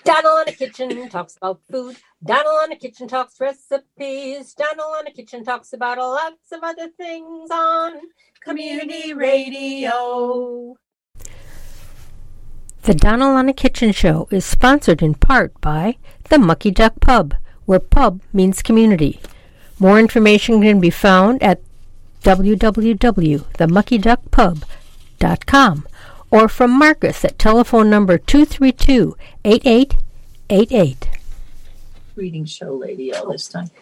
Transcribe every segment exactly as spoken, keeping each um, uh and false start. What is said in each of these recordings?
Donald on the Kitchen talks about food. Donald on the Kitchen talks recipes. Donald on the Kitchen talks about lots of other things on community radio. The Donald on the Kitchen Show is sponsored in part by the Mucky Duck Pub, where pub means community. More information can be found at w w w dot the mucky duck pub dot com or from Marcus at telephone number two three two, eight eight eight eight. Reading show lady all this time.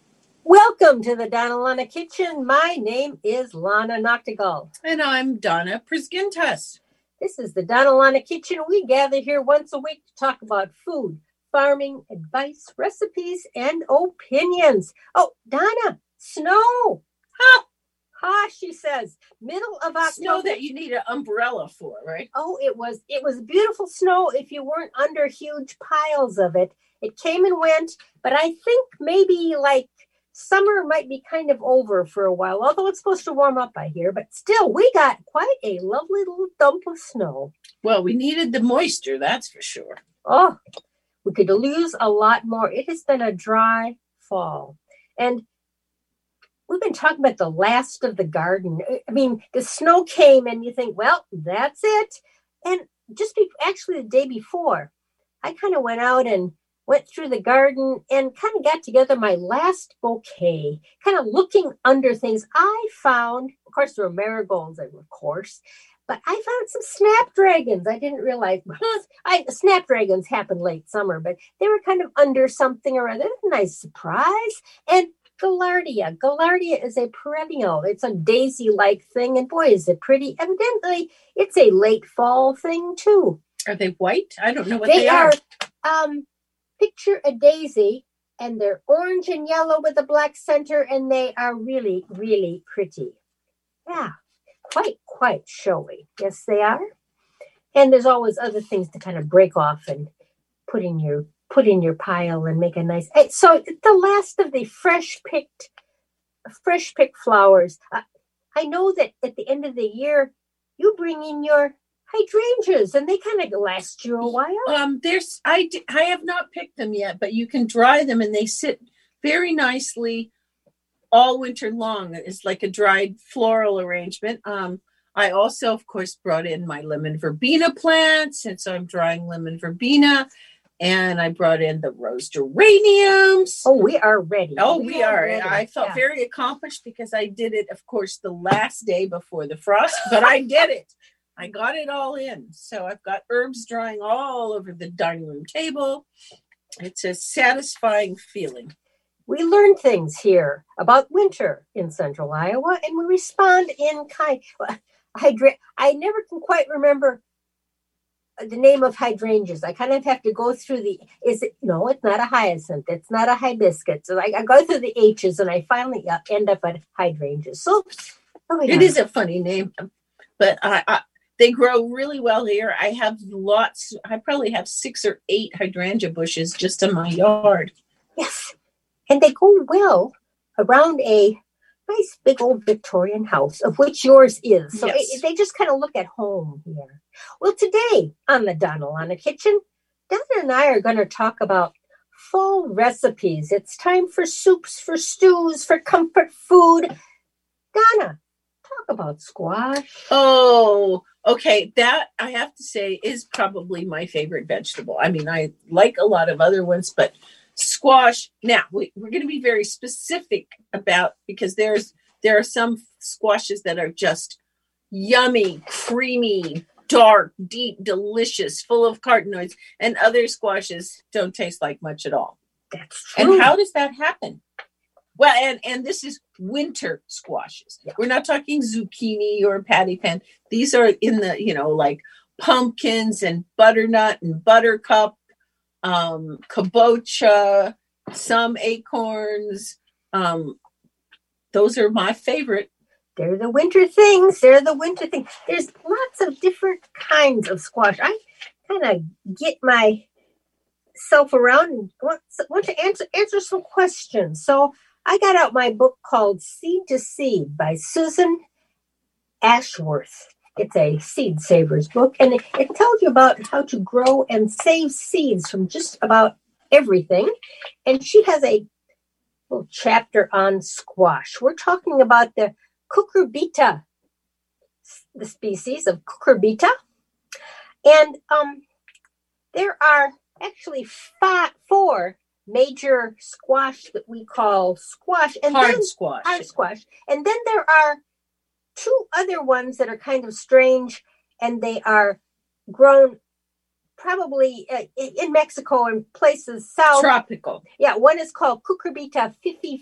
Welcome to the Donald on the Kitchen. My name is Lana Noctegal. And I'm Donna Prisgintas. This is the Donald on the Kitchen. We gather here once a week to talk about food, farming, advice, recipes, and opinions. Oh, Donna, snow. Ha! Ha, she says. Middle of October. Snow that you need an umbrella for, right? Oh, it was it was beautiful snow if you weren't under huge piles of it. It came and went, but I think maybe like summer might be kind of over for a while, although it's supposed to warm up, I hear. But still, we got quite a lovely little dump of snow. Well, we needed the moisture, that's for sure. Oh, we could lose a lot more. It has been a dry fall. And we've been talking about the last of the garden. I mean, the snow came and you think, well, that's it. And just be, actually the day before, I kind of went out and went through the garden and kind of got together my last bouquet, kind of looking under things. I found, of course, there were marigolds, of course, but I found some snapdragons. I didn't realize, I, snapdragons happened late summer, but they were kind of under something or other. A nice surprise. And Gaillardia. Gaillardia is a perennial. It's a daisy-like thing, and boy, is it pretty. Evidently, it's a late fall thing, too. Are they white? I don't know what they, they are. are. Um, picture a daisy, and they're orange and yellow with a black center, and they are really, really pretty. Yeah, quite, quite showy. Yes, they are. And there's always other things to kind of break off and put in your put in your pile and make a nice. So the last of the fresh picked, fresh picked flowers. Uh, I know that at the end of the year, you bring in your hydrangeas and they kind of last you a while. Um, there's, I, I have not picked them yet, but you can dry them and they sit very nicely all winter long. It's like a dried floral arrangement. Um, I also, of course, brought in my lemon verbena plants, and so I'm drying lemon verbena. And I brought in the rose geraniums. Oh, we are ready. Oh, we, we are. Ready. I felt yeah. very accomplished because I did it, of course, the last day before the frost, but I did it. I got it all in. So I've got herbs drying all over the dining room table. It's a satisfying feeling. We learn things here about winter in central Iowa, and we respond in kind. Hydra- I never can quite remember the name of hydrangeas. I kind of have to go through the, is it, no, it's not a hyacinth. It's not a hibiscus. So I, I go through the H's and I finally end up at hydrangeas. So oh, yeah. It is a funny name, but I, I, they grow really well here. I have lots, I probably have six or eight hydrangea bushes just in my yard. Yes. And they go well around a nice big old Victorian house, of which yours is. So yes. it, they just kind of look at home here. Well, today on the Donald on the Kitchen, Donna and I are going to talk about fall recipes. It's time for soups, for stews, for comfort food. Donna, talk about squash. Oh, okay. That, I have to say, is probably my favorite vegetable. I mean, I like a lot of other ones, but squash. Now, we, we're going to be very specific about, because there's there are some squashes that are just yummy, creamy, dark, deep, delicious, full of carotenoids, and other squashes don't taste like much at all. That's true. And how does that happen? Well, and, and this is winter squashes. Yeah. We're not talking zucchini or patty pan. These are in the, you know, like pumpkins and butternut and buttercup, um, kabocha, some acorns. Um, those are my favorite. They're the winter things. They're the winter things. There's lots of different kinds of squash. I kind of get myself around and want, want to answer, answer some questions. So I got out my book called Seed to Seed by Susan Ashworth. It's a Seed Savers book, and it, it tells you about how to grow and save seeds from just about everything. And she has a little chapter on squash. We're talking about the cucurbita, the species of cucurbita. And um, there are actually five, four major squash that we call squash. And hard then, squash. Hard squash. And then there are two other ones that are kind of strange, and they are grown probably uh, in Mexico and places south. Tropical. Yeah, one is called Cucurbita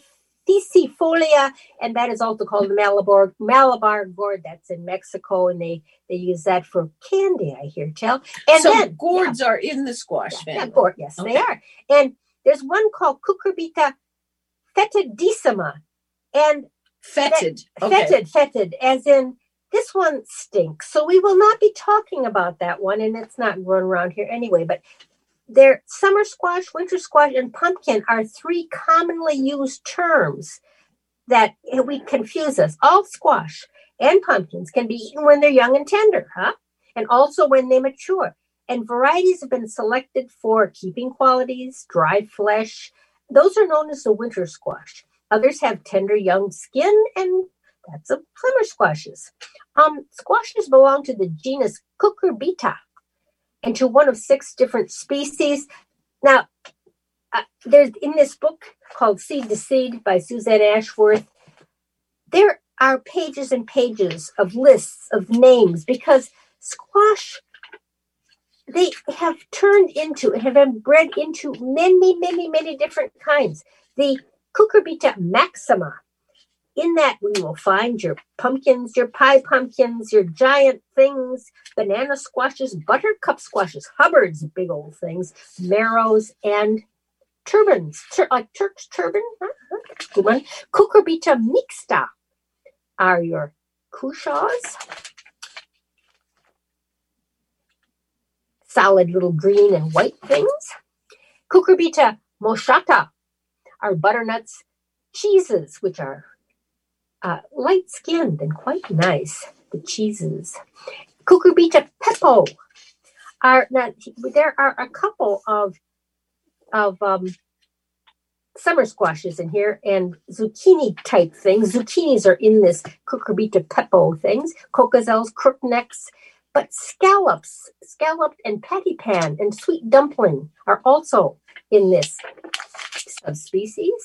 fisifolia, and that is also called the Malabar Malabar gourd. That's in Mexico, and they they use that for candy, I hear tell. And so then gourds yeah, are in the squash yeah, family. Yeah, gourd, yes, okay. They are. And there's one called Cucurbita fetidissima, and fetid, that, okay. fetid, fetid, as in. This one stinks, so we will not be talking about that one, and it's not grown around here anyway. But there, summer squash, winter squash, and pumpkin are three commonly used terms that we confuse us. All squash and pumpkins can be eaten when they're young and tender, huh? And also when they mature. And varieties have been selected for keeping qualities, dry flesh. Those are known as the winter squash. Others have tender young skin, and that's a summer squashes. Um, squashes belong to the genus Cucurbita and to one of six different species. Now, uh, there's in this book called Seed to Seed by Suzanne Ashworth, there are pages and pages of lists of names because squash, they have turned into and have been bred into many, many, many different kinds. The Cucurbita maxima. In that, we will find your pumpkins, your pie pumpkins, your giant things, banana squashes, buttercup squashes, Hubbard's big old things, marrows, and turbans, tur- like Turk's turban. Huh? Good one. Cucurbita mixta are your cushaws, solid little green and white things. Cucurbita moschata are butternuts, cheeses, which are Uh, light-skinned and quite nice, the cheeses. Cucurbita pepo are not. There are a couple of of um, summer squashes in here and zucchini type things. Zucchinis are in this Cucurbita pepo things. Cocazelles, crooknecks, but scallops, scalloped and patty pan and sweet dumpling are also in this subspecies.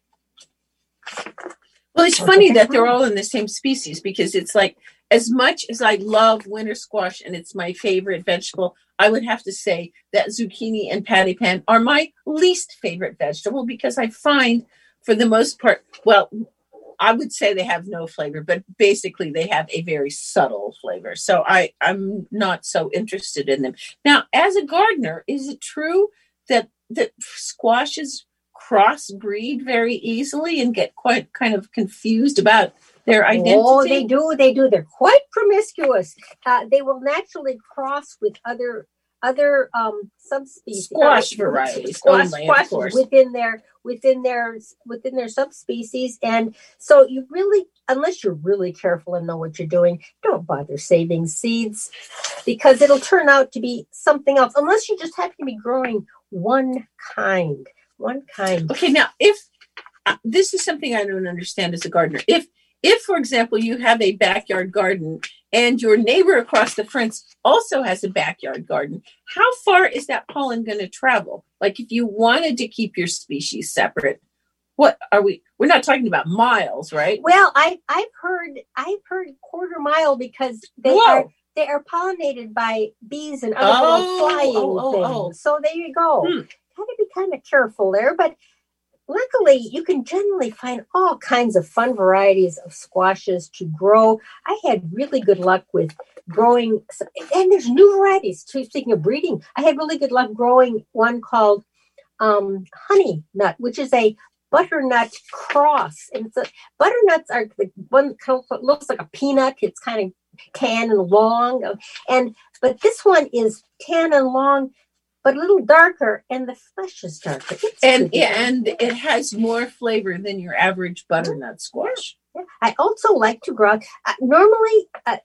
Well, it's funny that they're all in the same species because it's like, as much as I love winter squash and it's my favorite vegetable, I would have to say that zucchini and patty pan are my least favorite vegetable because I find, for the most part, well, I would say they have no flavor, but basically they have a very subtle flavor. So I, I'm not so interested in them. Now, as a gardener, is it true that, that squashes crossbreed very easily and get quite kind of confused about their identity? Oh, they do. They do. They're quite promiscuous. Uh, they will naturally cross with other other um, subspecies, squash varieties, squash, only, squash of course. within their within their within their subspecies. And so you really, unless you're really careful and know what you're doing, don't bother saving seeds because it'll turn out to be something else. Unless you just happen to be growing one kind. One kind. Okay, now if uh, this is something I don't understand as a gardener, if if for example you have a backyard garden and your neighbor across the fence also has a backyard garden, how far is that pollen going to travel? Like if you wanted to keep your species separate, what are we? We're not talking about miles, right? Well, I I've heard I've heard quarter mile because they Whoa. are they are pollinated by bees and other Oh, little flying oh, oh, things. oh. So there you go. Hmm. Got to be kind of careful there, but luckily you can generally find all kinds of fun varieties of squashes to grow. I had really good luck with growing, and there's new varieties too. Speaking of breeding, I had really good luck growing one called um, honey nut, which is a butternut cross. And it's a, butternuts are the one kind of looks like a peanut. It's kind of tan and long, and but this one is tan and long, but a little darker, and the flesh is darker. It's and good. yeah, and it has more flavor than your average butternut squash. Yeah. I also like to grow. Uh, normally, uh,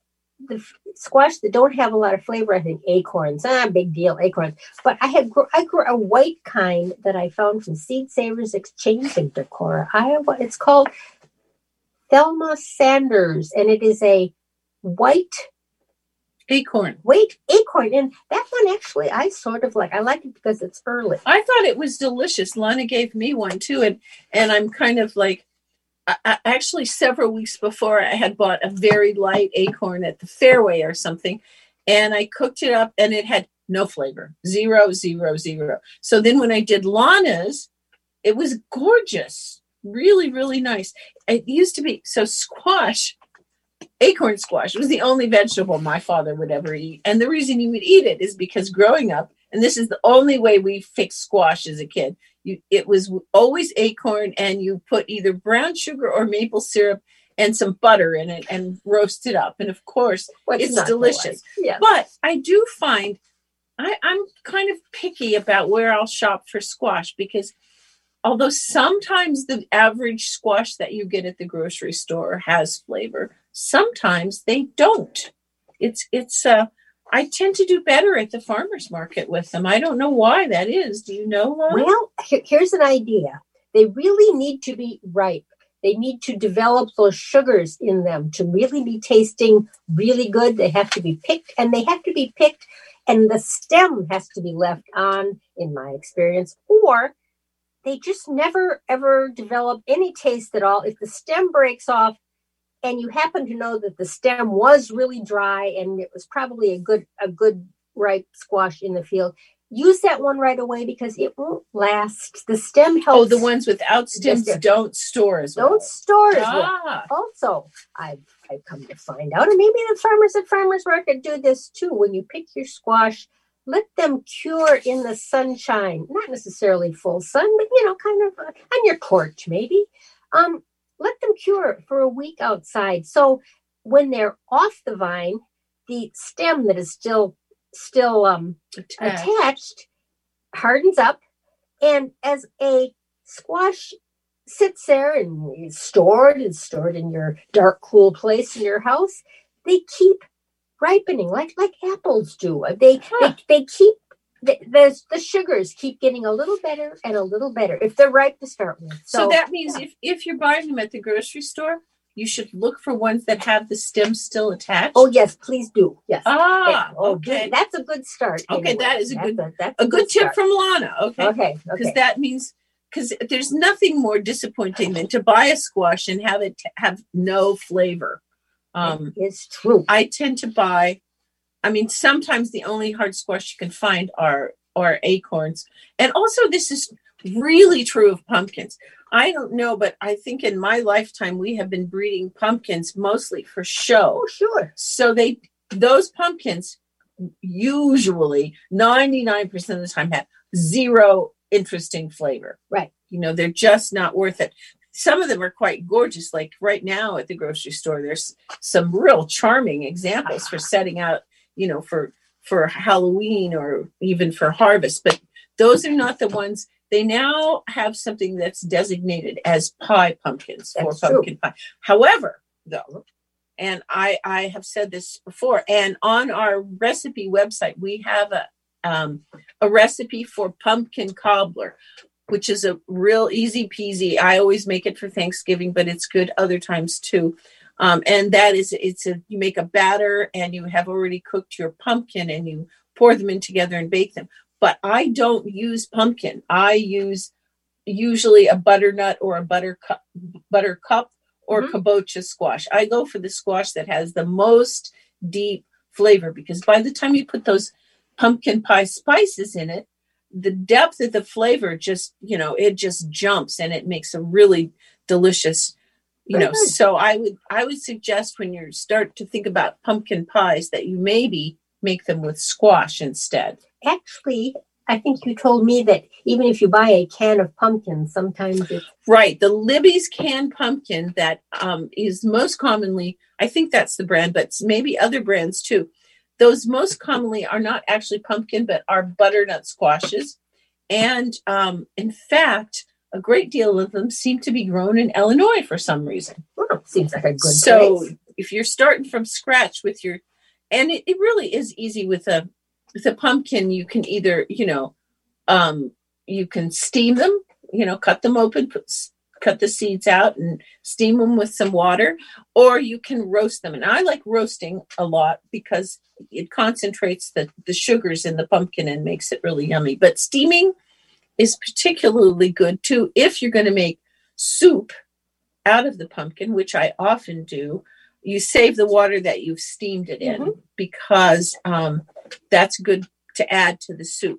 the f- squash that don't have a lot of flavor, I think acorns, ah, big deal, acorns. But I had gr- I grew a white kind that I found from Seed Savers Exchange in Decorah, Iowa. It's called Thelma Sanders, and it is a white Acorn. white acorn. And that one actually, I sort of like. I like it because it's early. I thought it was delicious. Lana gave me one too, and and I'm kind of like, I, I, actually several weeks before I had bought a very light acorn at the Fairway or something, and I cooked it up, and it had no flavor, zero, zero, zero. So then when I did Lana's, it was gorgeous, really, really nice. It used to be so squash. Acorn squash was the only vegetable my father would ever eat. And the reason he would eat it is because growing up, and this is the only way we fixed squash as a kid, you, it was always acorn, and you put either brown sugar or maple syrup and some butter in it and roast it up. And of course, What's it's not to delicious. like? Yeah. But I do find I, I'm kind of picky about where I'll shop for squash, because although sometimes the average squash that you get at the grocery store has flavor, sometimes they don't. It's, it's, uh, I tend to do better at the farmer's market with them. I don't know why that is. Do you know, Laura? Well, here- here's an idea. They really need to be ripe. They need to develop those sugars in them to really be tasting really good. They have to be picked, and they have to be picked, and the stem has to be left on, in my experience, or they just never, ever develop any taste at all. If the stem breaks off and you happen to know that the stem was really dry and it was probably a good, a good ripe squash in the field, use that one right away, because it won't last. The stem helps. Oh, the ones without stems Yes, yes. don't store as well. Don't store as well. Ah, Also, I've, I've come to find out, and maybe the farmers at Farmers Market do this too, when you pick your squash, let them cure in the sunshine, not necessarily full sun, but, you know, kind of uh, on your porch maybe. Um, let them cure for a week outside. So when they're off the vine, the stem that is still still um, attached. attached hardens up, and as a squash sits there and is stored and stored in your dark, cool place in your house, they keep ripening like like apples do. They Huh. they, they keep the, the the sugars keep getting a little better and a little better if they're ripe to start with. So, So, that means yeah. if, if you're buying them at the grocery store, you should look for ones that have the stem still attached. Oh yes, please do. Yes. Ah, Yeah. Oh, okay. good. That's a good start. Okay, anyway. that is a That's good- a, that's A good tip start. from Lana. Okay. Okay. Because Okay. that means, because there's nothing more disappointing than to buy a squash and have it t- have no flavor. Um, It's true. I tend to buy, I mean, sometimes the only hard squash you can find are are acorns. And also, this is really true of pumpkins. I don't know, but I think in my lifetime we have been breeding pumpkins mostly for show. Oh, sure. So they those pumpkins usually ninety-nine percent of the time have zero interesting flavor. Right. You know, they're just not worth it. Some of them are quite gorgeous. Like right now at the grocery store, there's some real charming examples for setting out, you know, for for Halloween or even for harvest. But those are not the ones. They now have something that's designated as pie pumpkins for That's pumpkin pie. However, though, and I, I have said this before, and on our recipe website, we have a um, a recipe for pumpkin cobbler, which is a real easy peasy. I always make it for Thanksgiving, but it's good other times too. Um, and that is, it's a, you make a batter and you have already cooked your pumpkin and you pour them in together and bake them. But I don't use pumpkin. I use usually a butternut or a buttercup, buttercup or Mhm. kabocha squash. I go for the squash that has the most deep flavor, because by the time you put those pumpkin pie spices in it, the depth of the flavor just, you know, it just jumps and it makes a really delicious, you Very know. good. So I would I would suggest when you start to think about pumpkin pies that you maybe make them with squash instead. Actually, I think you told me that even if you buy a can of pumpkins, sometimes it's Right. The Libby's canned pumpkin that um, is most commonly, I think that's the brand, but maybe other brands too. Those most commonly are not actually pumpkin, but are butternut squashes. And um, in fact, a great deal of them seem to be grown in Illinois for some reason. well, seems like a good So place. if you're starting from scratch with your and it, it really is easy with a with a pumpkin. You can either, you know, um, you can steam them, you know, cut them open, put, cut the seeds out and steam them with some water, or you can roast them. And I like roasting a lot because it concentrates the, the sugars in the pumpkin and makes it really yummy. But steaming is particularly good too if you're going to make soup out of the pumpkin, which I often do. You save the water that you've steamed it in, mm-hmm. because um, that's good to add to the soup.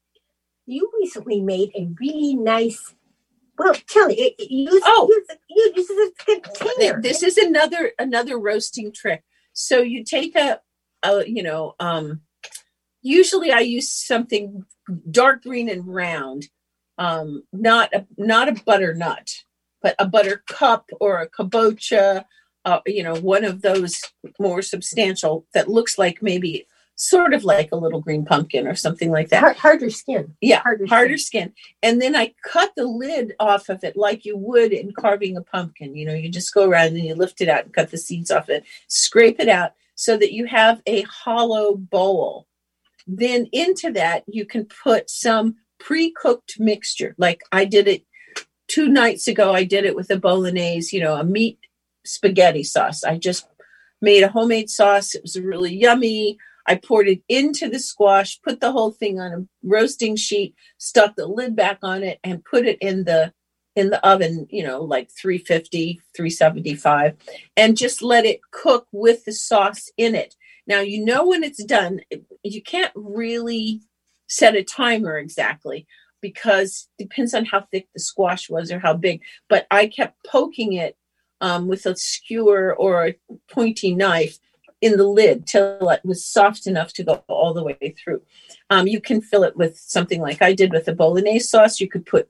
You recently made a really nice, well, Kelly, use, oh, use, use, use a container. This is another another roasting trick. So you take a, a you know, um, usually I use something dark green and round, um, not a not a butternut, but a butter cup or a kabocha. Uh, you know, one of those more substantial that looks like maybe sort of like a little green pumpkin or something like that. Hard, harder skin. Yeah, harder, harder skin. skin. And then I cut the lid off of it like you would in carving a pumpkin. You know, you just go around and you lift it out and cut the seeds off it, scrape it out so that you have a hollow bowl. Then into that, you can put some pre-cooked mixture. Like I did it two nights ago. I did it with a bolognese, you know, a meat spaghetti sauce. I just made a homemade sauce. It was really yummy. I poured it into the squash, put the whole thing on a roasting sheet, stuck the lid back on it, and put it in the in the oven, you know, like three fifty, three seventy-five, and just let it cook with the sauce in it. Now, you know when it's done, you can't really set a timer exactly because it depends on how thick the squash was or how big. But I kept poking it um, with a skewer or a pointy knife in the lid till it was soft enough to go all the way through. Um, you can fill it with something like I did with the bolognese sauce. You could put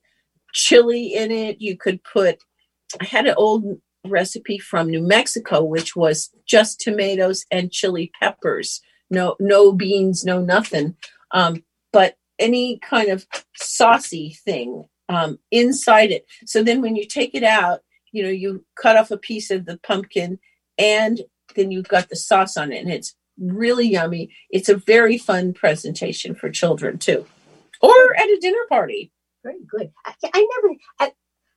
chili in it. You could put, I had an old recipe from New Mexico, which was just tomatoes and chili peppers. No, no beans, no nothing. Um, but any kind of saucy thing um, inside it. So then when you take it out, you know, you cut off a piece of the pumpkin and then you've got the sauce on it, and it's really yummy. It's a very fun presentation for children too, or at a dinner party. Very good. I, I never, I,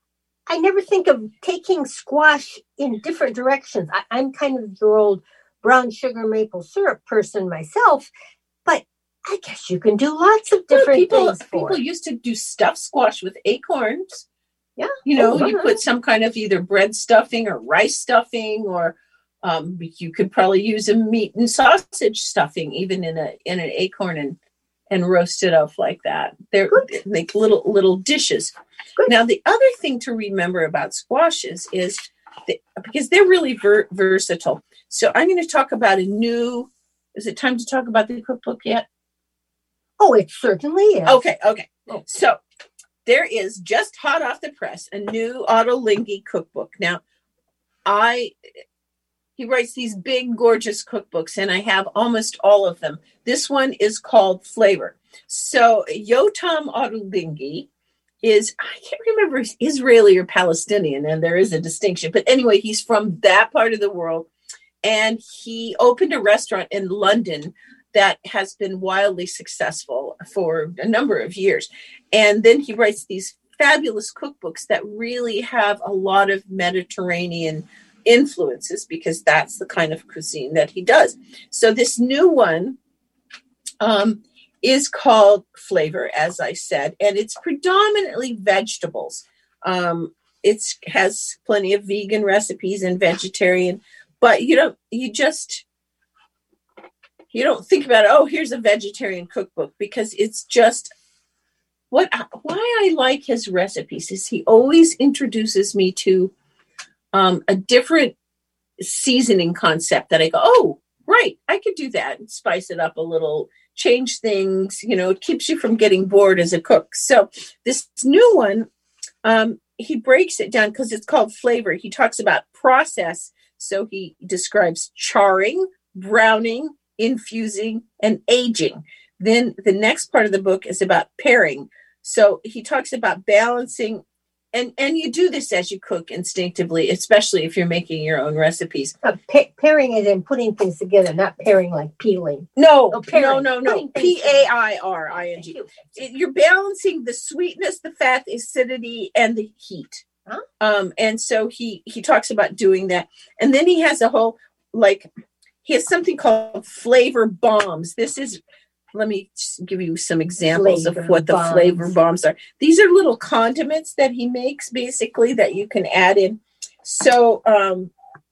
I never think of taking squash in different directions. I, I'm kind of your old brown sugar maple syrup person myself, but I guess you can do lots of different well, people, things for People it. used to do stuffed squash with acorns. Yeah. You know, oh, you uh-huh. put some kind of either bread stuffing or rice stuffing, or um, you could probably use a meat and sausage stuffing, even in a in an acorn, and and roast it up like that. They're Good. Like little little dishes. Good. Now, the other thing to remember about squashes is that, because they're really ver- versatile. So I'm going to talk about a new. Is it time to talk about the cookbook yet? Oh, it certainly is. Okay, okay. Oh. So there is, just hot off the press, a new Ottolenghi cookbook. Now, I he writes these big, gorgeous cookbooks, and I have almost all of them. This one is called Flavor. So Yotam Ottolenghi is, I can't remember if he's Israeli or Palestinian, and there is a distinction. But anyway, he's from that part of the world, and he opened a restaurant in London that has been wildly successful for a number of years. And then he writes these fabulous cookbooks that really have a lot of Mediterranean influences, because that's the kind of cuisine that he does. So this new one um, is called Flavor, as I said, and it's predominantly vegetables. Um, it has plenty of vegan recipes and vegetarian, but you know, you just... You don't think about, oh, here's a vegetarian cookbook, because it's just what why I like his recipes is he always introduces me to um, a different seasoning concept that I go, oh, right, I could do that and spice it up a little, change things. You know, it keeps you from getting bored as a cook. So this new one, um, he breaks it down because it's called Flavor. He talks about process. So he describes charring, browning, infusing, and aging. Then the next part of the book is about pairing. So he talks about balancing and and you do this as you cook instinctively, especially if you're making your own recipes. Uh, pa- pairing it and putting things together, not pairing like peeling. No, Oh, pairing, no, no, no. putting things P A together. I R I N Thank G. you. It- You're balancing the sweetness, the fat, the acidity, and the heat. Huh? Um, and so he he talks about doing that, and then he has a whole like he has something called flavor bombs. This is let me just give you some examples Flavor of what the bombs. flavor bombs are. These are little condiments that he makes, basically, that you can add in. So, um,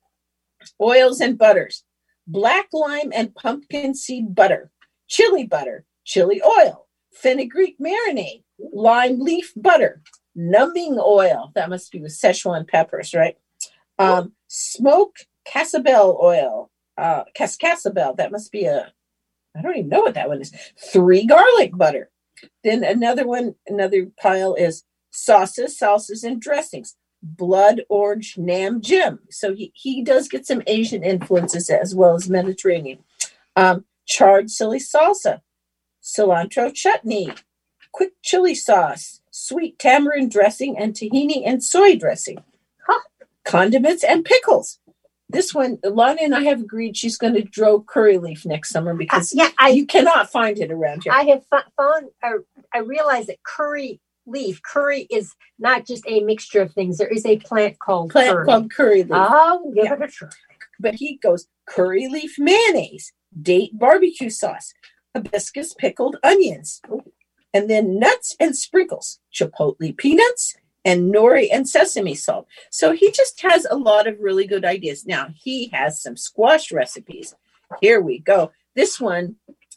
oils and butters, black lime and pumpkin seed butter, chili butter, chili oil, fenugreek marinade, lime leaf butter, numbing oil. That must be with Szechuan peppers, right? Um, smoked casabel oil, uh, cascasabel. That must be a I don't even know what that one is. Three garlic butter. Then another one, another pile is sauces, salsas, and dressings. Blood orange nam jim. So he, he does get some Asian influences as well as Mediterranean. Um, charred chili salsa, cilantro chutney, quick chili sauce, sweet tamarind dressing, and tahini and soy dressing. Huh. Condiments and pickles. This one, Lana and I have agreed she's going to grow curry leaf next summer because Uh, yeah, I you cannot find it around here. I have fo- found I, I realized that curry leaf curry is not just a mixture of things. There is a plant called Plant curry. called curry leaf. I'll give Yeah. it a try. But he goes curry leaf mayonnaise, date barbecue sauce, hibiscus pickled onions, and then nuts and sprinkles, chipotle peanuts, and nori and sesame salt. So he just has a lot of really good ideas. Now, he has some squash recipes. Here we go. This one,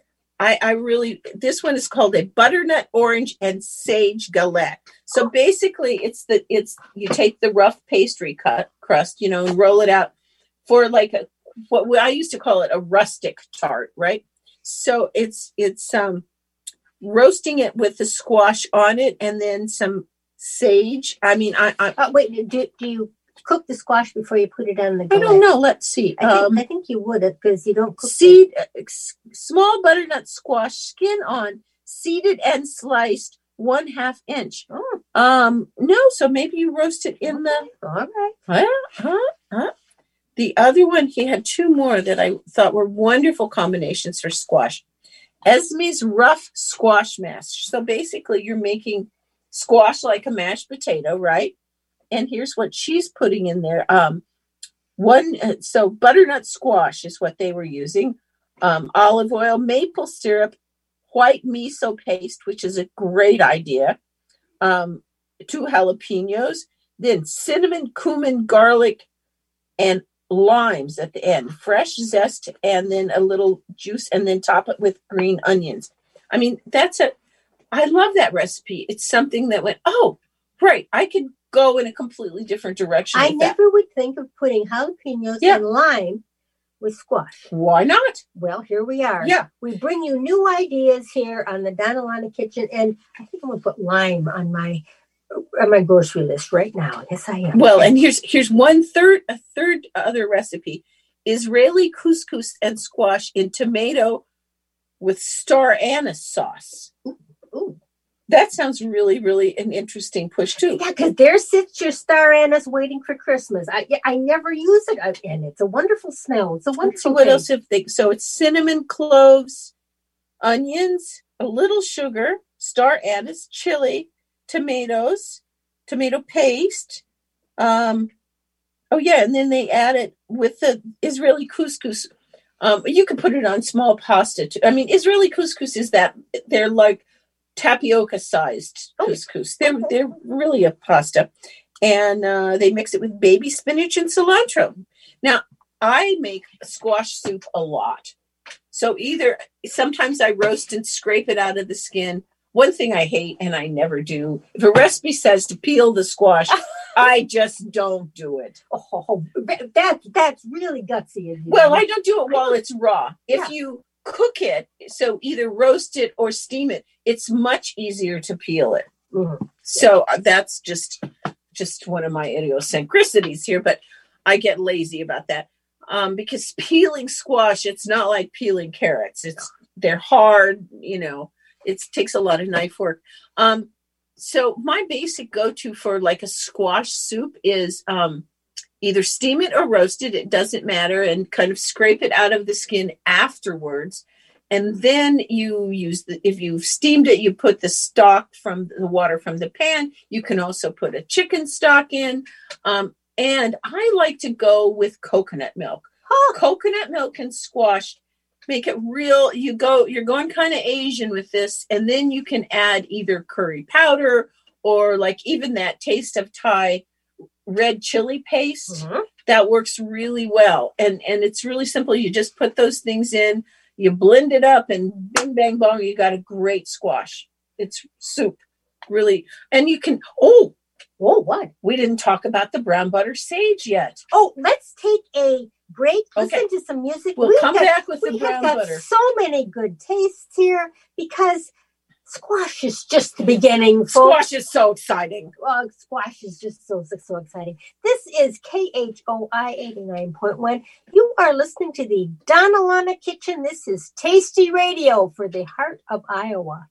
I, I really, this one is called a butternut orange and sage galette. So basically it's the, it's, you take the rough pastry cut crust, you know, and roll it out for like a, what I used to call it a rustic tart, right? So it's, it's, um, roasting it with the squash on it and then some sage. I mean, I, I, Oh, wait, do, do you cook the squash before you put it on the I galette? don't know. Let's see. I think, Um, I think you would because you don't cook seed, uh, s- small butternut squash, skin on, seeded and sliced, one half inch. the, oh, Um, no, so maybe you roast it in the. all right. Huh? Huh? Huh? The other one, he had two more that I thought were wonderful combinations for squash. Esme's rough squash mash. So basically, you're making squash like a mashed potato, right? And here's what she's putting in there. Um, one, uh, so butternut squash is what they were using. Um, olive oil, maple syrup, white miso paste, which is a great idea. Um, two jalapenos, then cinnamon, cumin, garlic, and limes at the end. Fresh zest, and then a little juice, and then top it with green onions. I mean, that's a. I love that recipe. It's something that went, oh, right, I could go in a completely different direction. I with that. never would think of putting jalapenos Yeah. and lime with squash. Why not? Well, here we are. Yeah. We bring you new ideas here on the Donalana Kitchen, and I think I'm going to put lime on my on my grocery list right now. Yes, I am. Well, and here's here's one third a third other recipe: Israeli couscous and squash in tomato with star anise sauce. Ooh. That sounds really, really an interesting push too. Yeah, because there sits your star anise waiting for Christmas. I I never use it, I- and it's a wonderful smell. It's a Let's see wonderful. what taste. else have they? So it's cinnamon, cloves, onions, a little sugar, star anise, chili, tomatoes, tomato paste. Um, oh yeah, and then they add it with the Israeli couscous. Um, you can put it on small pasta too. I mean, Israeli couscous is that they're like tapioca sized Oh, couscous. They're okay. they're really a pasta, and uh, they mix it with baby spinach and cilantro. Now I make squash soup a lot, so either sometimes I roast and scrape it out of the skin. One thing I hate, and I never do, if a recipe says to peel the squash, I just don't do it. Oh, that that's really gutsy of you. Well, I don't do it while it's raw. If Yeah. you cook it, so either roast it or steam it, it's much easier to peel it. Mhm. So uh, that's just just one of my idiosyncrasies here, but I get lazy about that. Um, because peeling squash, it's not like peeling carrots. It's they're hard, you know. It takes a lot of knife work. Um, so my basic go-to for like a squash soup is um, either steam it or roast it. It doesn't matter, and kind of scrape it out of the skin afterwards. And then you use the, if you've steamed it, you put the stock from the water from the pan. You can also put a chicken stock in. Um, and I like to go with coconut milk. Oh, coconut milk and squash make it real. You go, you're going kind of Asian with this. And then you can add either curry powder or like even that Taste of Thai red chili paste. Mm-hmm. That works really well. And, and it's really simple. You just put those things in. You blend it up and bing, bang, bong, you got a great squash. It's soup, really. And you can, oh, oh, what? We didn't talk about the brown butter sage yet. Oh, let's take a break, listen okay. to some music. We'll We've come got, back with the brown got butter. So many good tastes here because squash is just the beginning, folks. Squash is so exciting. Well, squash is just so, so, so exciting. This is K H O I eighty-nine point one. You are listening to the Donna Lana Kitchen. This is Tasty Radio for the heart of Iowa.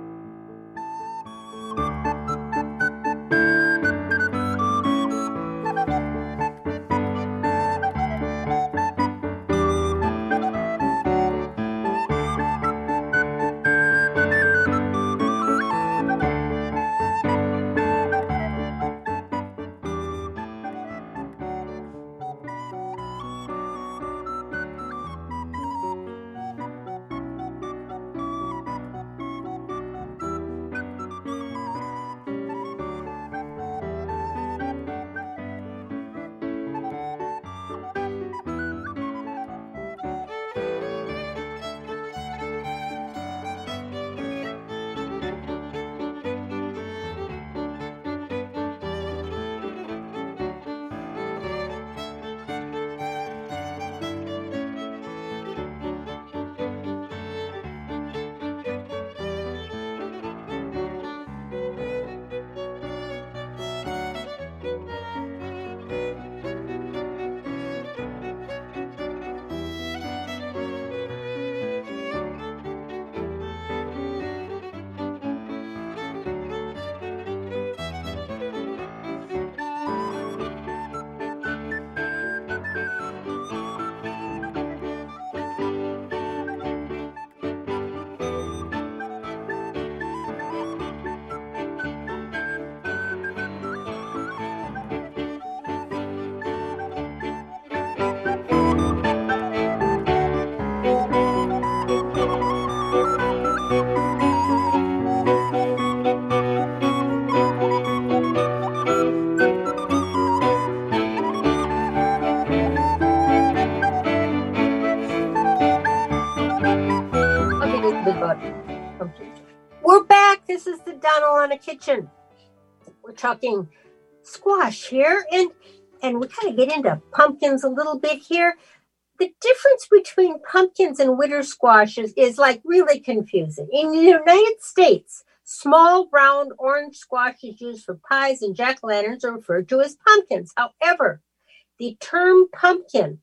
We're back. This is the Donna Lana Kitchen. We're talking squash here, and and we kind of get into pumpkins a little bit here. The difference between pumpkins and winter squashes is like really confusing. In the United States, small, round, orange squashes used for pies and jack-o'-lanterns are referred to as pumpkins. However, the term pumpkin,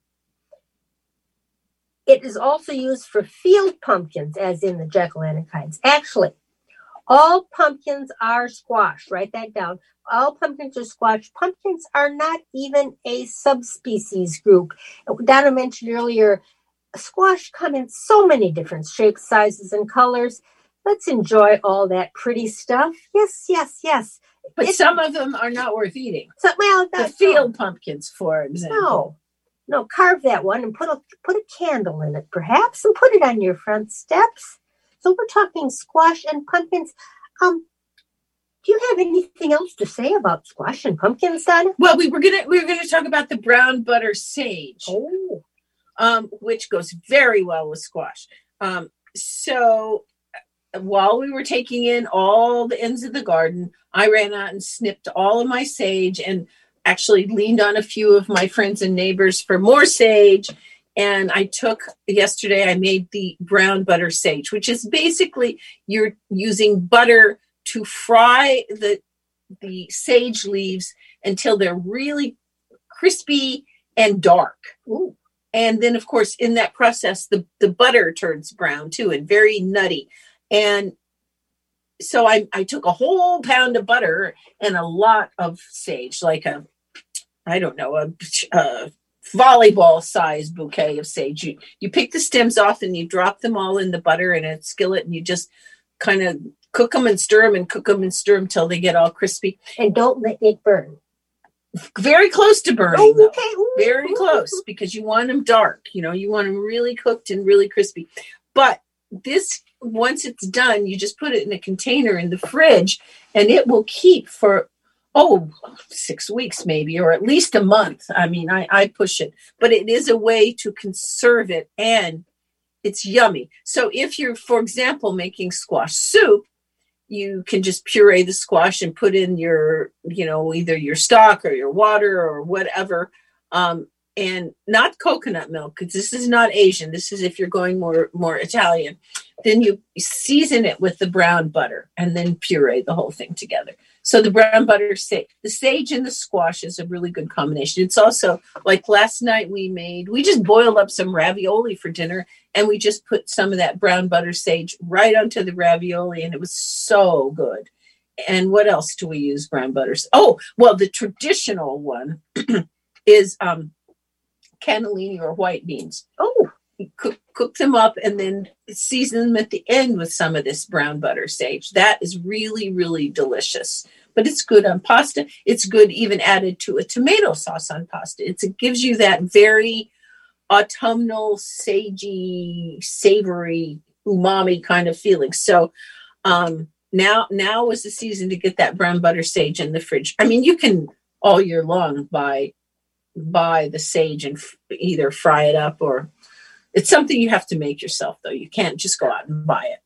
it is also used for field pumpkins, as in the jack-o'-lantern kinds. Actually, all pumpkins are squash. Write that down. All pumpkins are squash. Pumpkins are not even a subspecies group. Donna mentioned earlier, squash come in so many different shapes, sizes, and colors. Let's enjoy all that pretty stuff. Yes, yes, yes. But It's, some of them are not worth eating. so, well, The that's field pumpkins, for example. No, no, carve that one and put a put a candle in it, perhaps, and put it on your front steps. So we're talking squash and pumpkins. Um, do you have anything else to say about squash and pumpkins, Donna? Well, we were gonna we were gonna talk about the brown butter sage, Oh, um, which goes very well with squash. Um, so uh, while we were taking in all the ends of the garden, I ran out and snipped all of my sage, and actually leaned on a few of my friends and neighbors for more sage. And I took yesterday, I made the brown butter sage, which is basically you're using butter to fry the the sage leaves until they're really crispy and dark. ooh. And then, of course, in that process, the, the butter turns brown too and very nutty. And so I, I took a whole pound of butter and a lot of sage, like a, I don't know, a, a volleyball size bouquet of sage. You, you pick the stems off and you drop them all in the butter in a skillet, and you just kind of cook them and stir them and cook them and stir them till they get all crispy. And don't let it burn. Very close to burning, Oh, though. okay. Ooh, Very ooh. close, because you want them dark. You know, you want them really cooked and really crispy. But this, once it's done, you just put it in a container in the fridge, and it will keep for, oh, six weeks maybe, or at least a month. I mean, I, I push it. But it is a way to conserve it, and it's yummy. So if you're, for example, making squash soup, you can just puree the squash and put in your, you know, either your stock or your water or whatever. Um, and not coconut milk, because this is not Asian. This is if you're going more, more Italian. Then you season it with the brown butter and then puree the whole thing together. So the brown butter, sage, the sage and the squash is a really good combination. It's also, like last night we made, we just boiled up some ravioli for dinner, and we just put some of that brown butter sage right onto the ravioli, and it was so good. And what else do we use brown butter? Oh, well, the traditional one is um, cannellini or white beans. Oh, You cook, cook them up and then season them at the end with some of this brown butter sage. That is really, really delicious. But it's good on pasta. It's good even added to a tomato sauce on pasta. It's, it gives you that very autumnal, sagey, savory, umami kind of feeling. So um, now, now is the season to get that brown butter sage in the fridge. I mean, you can all year long buy buy the sage and f- either fry it up, or it's something you have to make yourself, though. You can't just go out and buy it.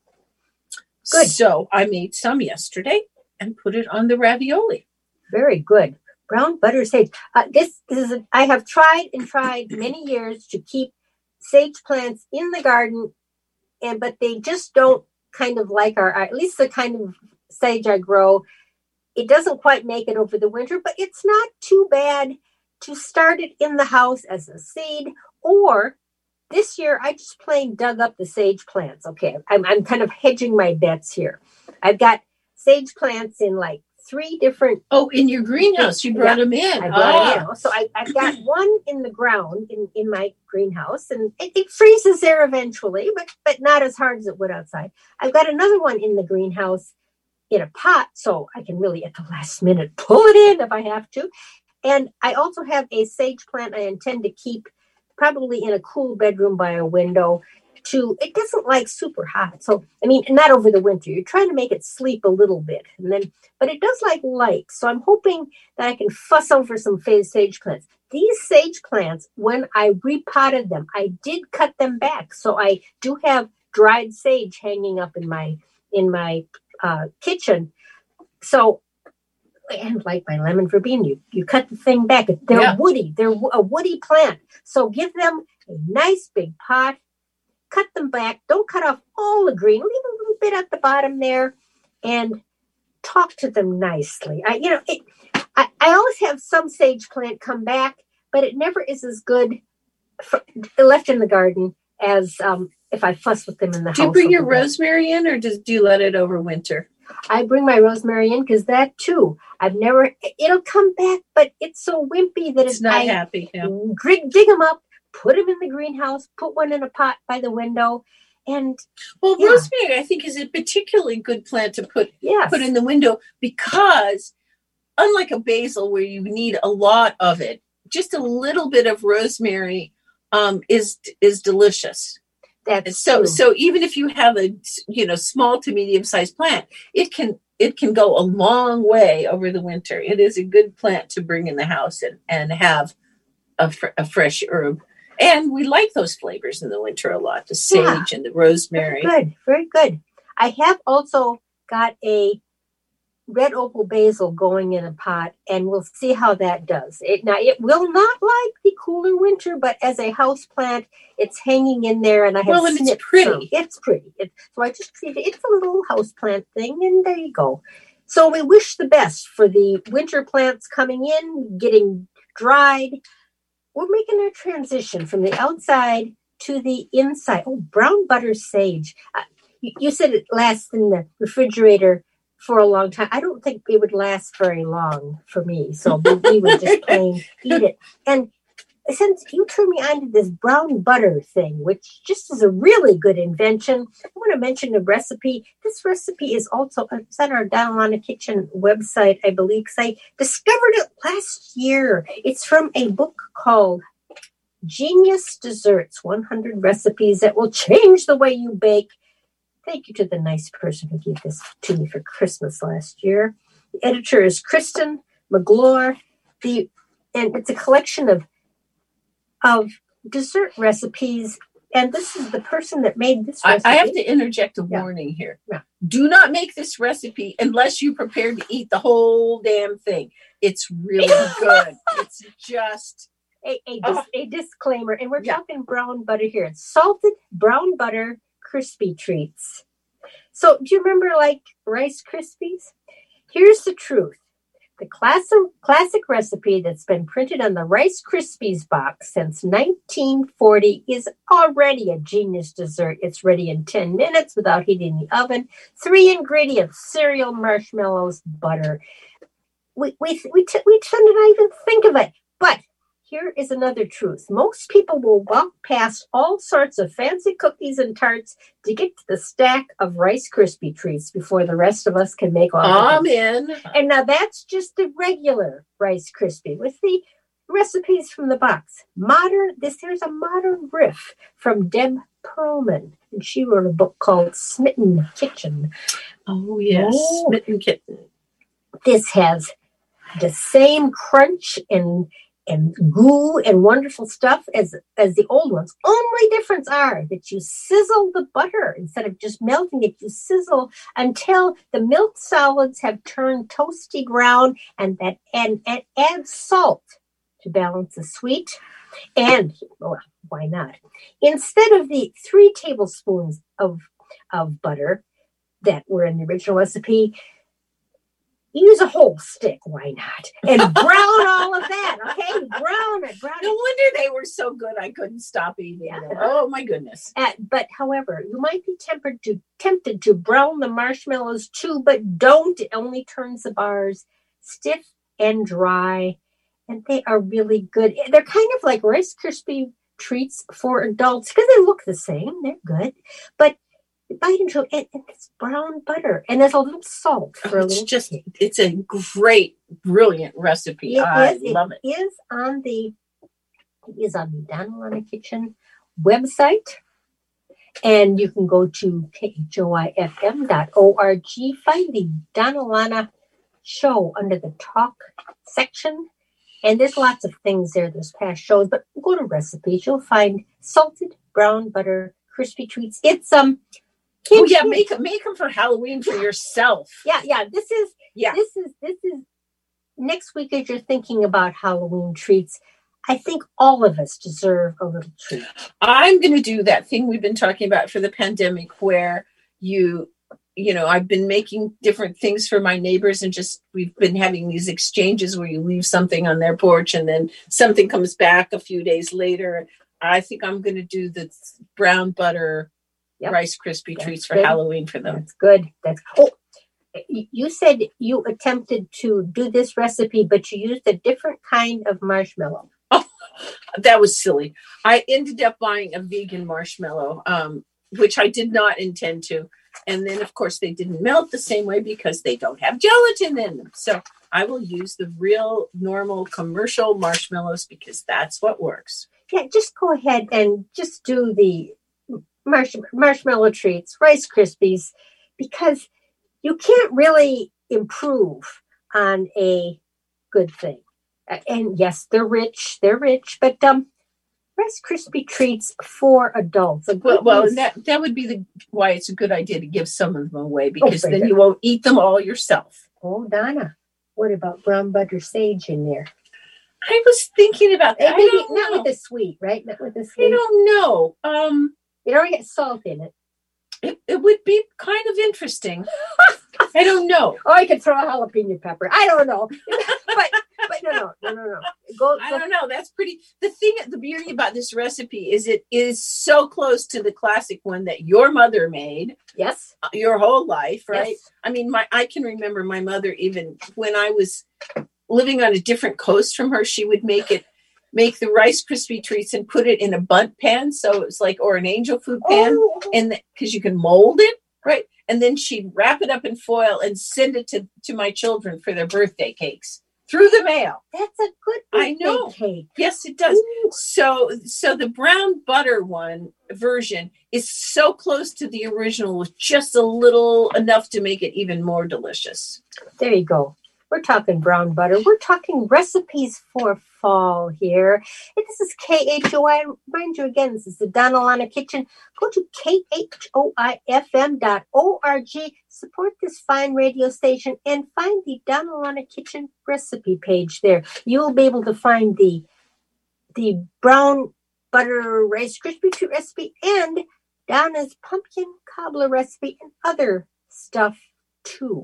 Good. So I made some yesterday and put it on the ravioli. very good. Brown butter sage. Uh, this, this is a, I have tried and tried many years to keep sage plants in the garden, and but they just don't kind of like our, at least the kind of sage I grow. It doesn't quite make it over the winter, but it's not too bad to start it in the house as a seed. Or this year, I just plain dug up the sage plants. Okay, I'm, I'm kind of hedging my bets here. I've got sage plants in like three different. Oh, in your greenhouse, you brought Yeah, them in. I brought ah. it in. So I, I've got one in the ground in, in my greenhouse, and it, it freezes there eventually, but but not as hard as it would outside. I've got another one in the greenhouse in a pot, so I can really at the last minute pull it in if I have to. And I also have a sage plant I intend to keep probably in a cool bedroom by a window. To it doesn't like super hot, so I mean, not over the winter. You're trying to make it sleep a little bit, and then, but it does like light. So I'm hoping that I can fuss over some phase sage plants. These sage plants, when I repotted them, I did cut them back, so I do have dried sage hanging up in my in my uh, kitchen. So, and like my lemon verbena, you you cut the thing back. They're Yeah. woody. They're a woody plant. So give them a nice big pot. Cut them back. Don't cut off all the green. Leave a little bit at the bottom there, and talk to them nicely. I, you know, it, I, I always have some sage plant come back, but it never is as good for, left in the garden as um, if I fuss with them in the house. Do you bring your over there. rosemary in, or does, do you let it overwinter? I bring my rosemary in because that too. I've never. It'll come back, but it's so wimpy that It's it, not I happy. Yeah. dig, dig them up, put them in the greenhouse, put one in a pot by the window, and Well, Yeah. rosemary, I think, is a particularly good plant to put yes. put in the window, because unlike a basil where you need a lot of it, just a little bit of rosemary um, is is delicious. That's So true. so even if you have a you know small to medium sized plant, it can it can go a long way over the winter. It is a good plant to bring in the house and and have a, fr- a fresh herb. And we like those flavors in the winter a lot, the sage Yeah. and the rosemary. Very good, very good. I have also got a red opal basil going in a pot, and we'll see how that does. It now it will not like the cooler winter, but as a house plant, it's hanging in there, and I have Well, and it's snipped pretty. some. It's pretty. It, so I just see it's a little house plant thing, and there you go. So we wish the best for the winter plants coming in, getting dried. We're making a transition from the outside to the inside. Oh, brown butter sage. Uh, you, you said it lasts in the refrigerator for a long time. I don't think it would last very long for me. So we, we would just plain eat it. And since you turned me on to this brown butter thing, which just is a really good invention, I want to mention the recipe. This recipe is also it's on our Donna Lana Kitchen website, I believe, because I discovered it last year. It's from a book called Genius Desserts, one hundred Recipes That Will Change the Way You Bake. Thank you to the nice person who gave this to me for Christmas last year. The editor is Kristen McGlure. The and it's a collection of of dessert recipes. And this is the person that made this recipe. I, I have to interject a Yeah. warning here. Yeah. Do not make this recipe unless you're prepared to eat the whole damn thing. It's really good. It's just A, a, dis- Oh. a disclaimer. And we're Yeah. talking brown butter here. It's salted brown butter crispy treats. So do you remember like Rice Krispies? Here's the truth. The classic, classic recipe that's been printed on the Rice Krispies box since nineteen forty is already a genius dessert. It's ready in ten minutes without heating the oven. Three ingredients: cereal, marshmallows, butter. We we we, t- we tend to not even think of it. But here is another truth. Most people will walk past all sorts of fancy cookies and tarts to get to the stack of Rice Krispie treats before the rest of us can make off of it. amen. And now that's just the regular Rice Krispie with the recipes from the box. Modern, this here's a modern riff from Deb Perlman. And she wrote a book called Smitten Kitchen. Oh, yes. Oh. Smitten kitten. This has the same crunch and and goo and wonderful stuff as, as the old ones. Only difference are that you sizzle the butter instead of just melting it. You sizzle until the milk solids have turned toasty brown, and that and, and add salt to balance the sweet. And well, why not? Instead of the three tablespoons of of butter that were in the original recipe, use a whole stick, why not? And brown all of that, okay? Brown it, brown No it. wonder they were so good I couldn't stop eating Yeah. them. Oh, my goodness. Uh, but however, you might be tempted to tempted to brown the marshmallows too, but don't. It only turns the bars stiff and dry, and they are really good. They're kind of like Rice Krispie treats for adults because they look the same. They're good, but bite into it, and it's brown butter, and there's a little salt for Oh, a it's little just, kick. it's a great, brilliant recipe. It I is, love it. It is on the it is on the Donna Lana Kitchen website, and you can go to K H O I F M dot org. Find the Donna Lana show under the talk section, and there's lots of things there. There's past shows, but go to recipes. You'll find salted brown butter crispy treats. It's um. Oh, yeah, make, make them for Halloween for yourself. Yeah, yeah. This is Yeah. This is this is next week as you're thinking about Halloween treats. I think all of us deserve a little treat. I'm going to do that thing we've been talking about for the pandemic where you, you know, I've been making different things for my neighbors and just, we've been having these exchanges where you leave something on their porch and then something comes back a few days later. I think I'm going to do the brown butter Yep. Rice Krispie That's treats for good. Halloween for them. That's good. That's oh, you said you attempted to do this recipe, but you used a different kind of marshmallow. That was silly. I ended up buying a vegan marshmallow, um, which I did not intend to. And then, of course, they didn't melt the same way because they don't have gelatin in them. So I will use the real, normal, commercial marshmallows because that's what works. Yeah, just go ahead and just do the marsh- marshmallow treats, Rice Krispies, because you can't really improve on a good thing. Uh, and yes, they're rich, they're rich, but um, Rice Krispie treats for adults. A Well, good well, one's- that that would be the why it's a good idea to give some of them away because very then good. you won't eat them all yourself. Oh, Donna, what about brown butter sage in there? I was thinking about that. And I maybe don't not know. with the sweet, right? Not with the I sweet. don't know. Um, It already has salt in it. it, it would be kind of interesting. I don't know. Oh, I could throw a jalapeno pepper. I don't know. but but no, no, no, no, no. Go. I don't know. That's pretty. The thing, the beauty about this recipe is it is so close to the classic one that your mother made. Yes. Your whole life, right? Yes. I mean, my I can remember my mother even when I was living on a different coast from her. She would make it, make the Rice Krispie treats and put it in a bundt pan, so it was like or an angel food pan, Oh. and because you can mold it, right? And then she'd wrap it up in foil and send it to, to my children for their birthday cakes through the mail. That's a good I know. cake. Yes, it does. Ooh. So so the brown butter one version is so close to the original with just a little enough to make it even more delicious. There you go. We're talking brown butter. We're talking recipes for fall here. And this is K H O I. Remind you again, this is the Donna Lana Kitchen. Go to K H O I F M dot org. Support this fine radio station and find the Donna Lana Kitchen recipe page there. You'll be able to find the, the brown butter Rice Krispie treat recipe and Donna's pumpkin cobbler recipe and other stuff too.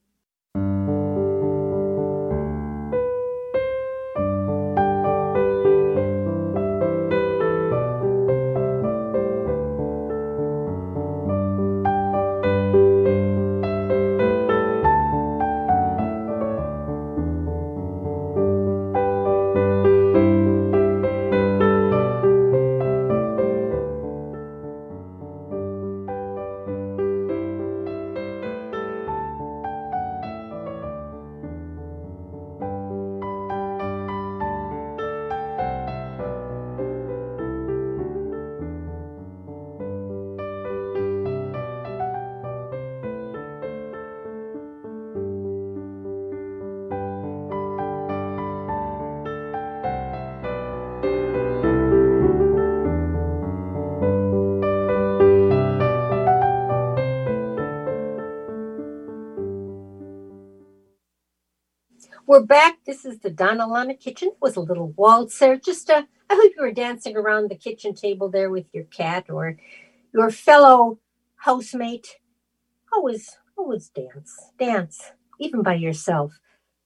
We're back. This is the Donna Lana Kitchen. It was a little waltz there. Just, uh, I hope you were dancing around the kitchen table there with your cat or your fellow housemate. Always, always dance. Dance, even by yourself.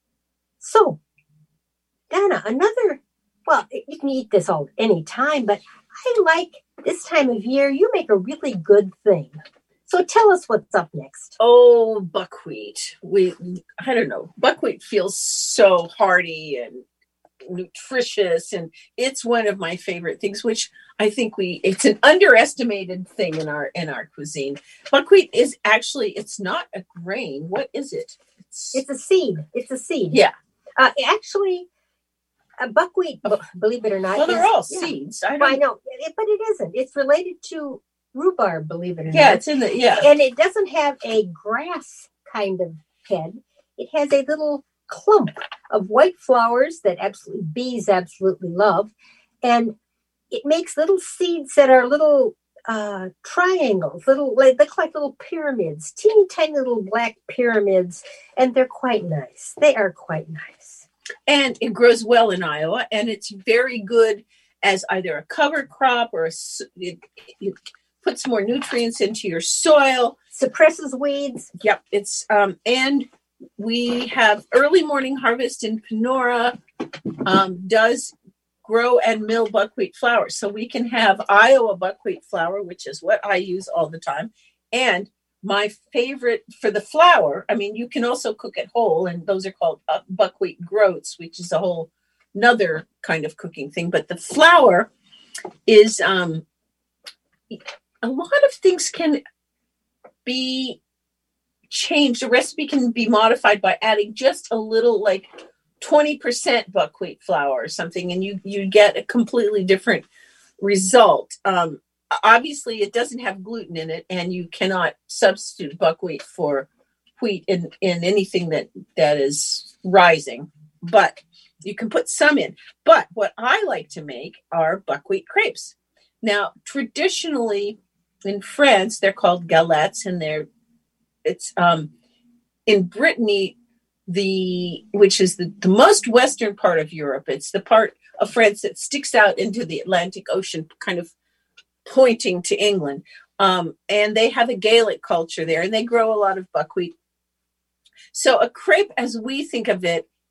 So, Donna, another, well, you can eat this all any time, but I like this time of year, you make a really good thing. So tell us what's up next. Oh, buckwheat. We, I don't know. Buckwheat feels so hearty and nutritious, and it's one of my favorite things, which I think we, it's an underestimated thing in our, in our cuisine. Buckwheat is actually, it's not a grain. What is it? It's, it's a seed. It's a seed. Yeah. Uh, actually, a buckwheat, believe it or not. Well, they're is, all yeah. seeds. I, well, don't, I know, but it isn't. It's related to rhubarb, believe it or yeah, not. it's in the, yeah. And it doesn't have a grass kind of head. It has a little clump of white flowers that absolutely bees absolutely love. And it makes little seeds that are little uh, triangles, little, they look like little pyramids, teeny tiny little black pyramids. And they're quite nice. They are quite nice. And it grows well in Iowa, and it's very good as either a cover crop or a, it, it puts more nutrients into your soil. Suppresses weeds. Yep. It's, um, and we have early morning harvest in Panora, um, does grow and mill buckwheat flour. So we can have Iowa buckwheat flour, which is what I use all the time. And my favorite for the flour, I mean, you can also cook it whole, and those are called uh, buckwheat groats, which is a whole another kind of cooking thing. But the flour is, um, a lot of things can be changed. A recipe can be modified by adding just a little, like twenty percent buckwheat flour or something, and you, you get a completely different result. Um, obviously, it doesn't have gluten in it, and you cannot substitute buckwheat for wheat in, in anything that, that is rising, but you can put some in. But what I like to make are buckwheat crepes. Now, traditionally in France, they're called galettes, and they're, it's, um, in Brittany, the, which is the, the most western part of Europe. It's the part of France that sticks out into the Atlantic Ocean, kind of pointing to England. Um, and they have a Gaelic culture there, and they grow a lot of buckwheat. So a crepe, as we think of it,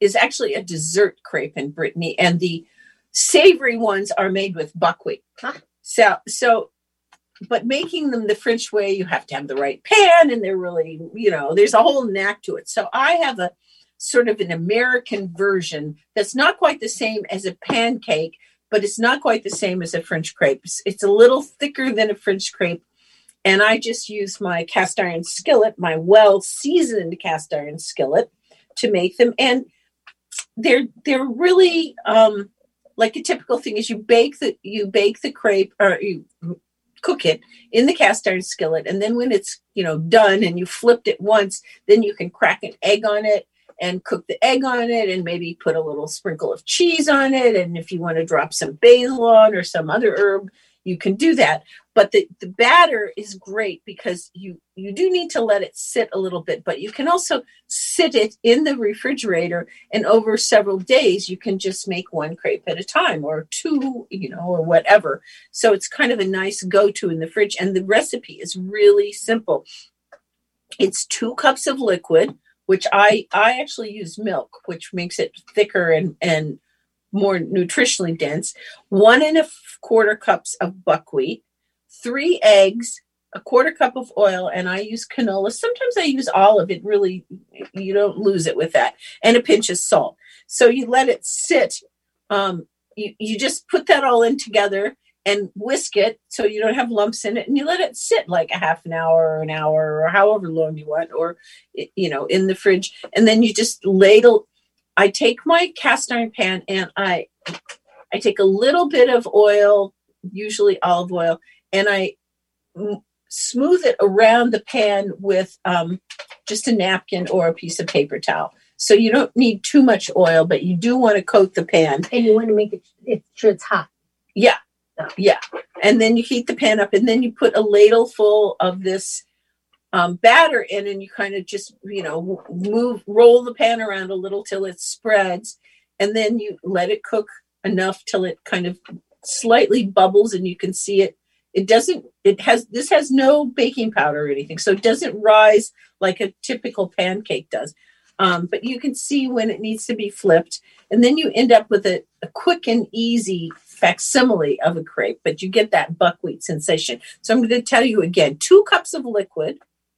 is actually a dessert crepe in Brittany, and the savory ones are made with buckwheat. Huh. So, so, but making them the French way, you have to have the right pan, and they're really, you know, there's a whole knack to it. So I have a sort of an American version that's not quite the same as a pancake, but it's not quite the same as a French crepe. It's, it's a little thicker than a French crepe. And I just use my cast iron skillet, my well-seasoned cast iron skillet, to make them. And they're they're really um, like a typical thing is you bake the you bake the crepe or you cook it in the cast iron skillet, and then when it's you know done and you flipped it once, then you can crack an egg on it and cook the egg on it, and maybe put a little sprinkle of cheese on it. And if you want to drop some basil on or some other herb, you can do that. But the, the batter is great because you, you do need to let it sit a little bit, but you can also sit it in the refrigerator, and over several days, you can just make one crepe at a time or two, you know, or whatever. So it's kind of a nice go-to in the fridge. And the recipe is really simple. It's two cups of liquid, which I, I actually use milk, which makes it thicker and, and more nutritionally dense. One and a quarter cups of buckwheat, three eggs, a quarter cup of oil, and I use canola. Sometimes I use olive. It really, you don't lose it with that. And a pinch of salt. So you let it sit. Um, you, you just put that all in together and whisk it so you don't have lumps in it. And you let it sit like a half an hour or an hour or however long you want, or, you know, in the fridge. And then you just ladle. I take my cast iron pan and I, I take a little bit of oil, usually olive oil, and I m- smooth it around the pan with um, just a napkin or a piece of paper towel. So you don't need too much oil, but you do want to coat the pan. And you want to make it, it sure it's hot. Yeah, yeah. And then you heat the pan up, and then you put a ladle full of this um, batter in, and you kind of just, you know, move, roll the pan around a little till it spreads, and then you let it cook enough till it kind of slightly bubbles, and you can see it. It doesn't, it has, this has no baking powder or anything, so it doesn't rise like a typical pancake does. Um, but you can see when it needs to be flipped, and then you end up with a, a quick and easy facsimile of a crepe, but you get that buckwheat sensation. So I'm going to tell you again, two cups of liquid,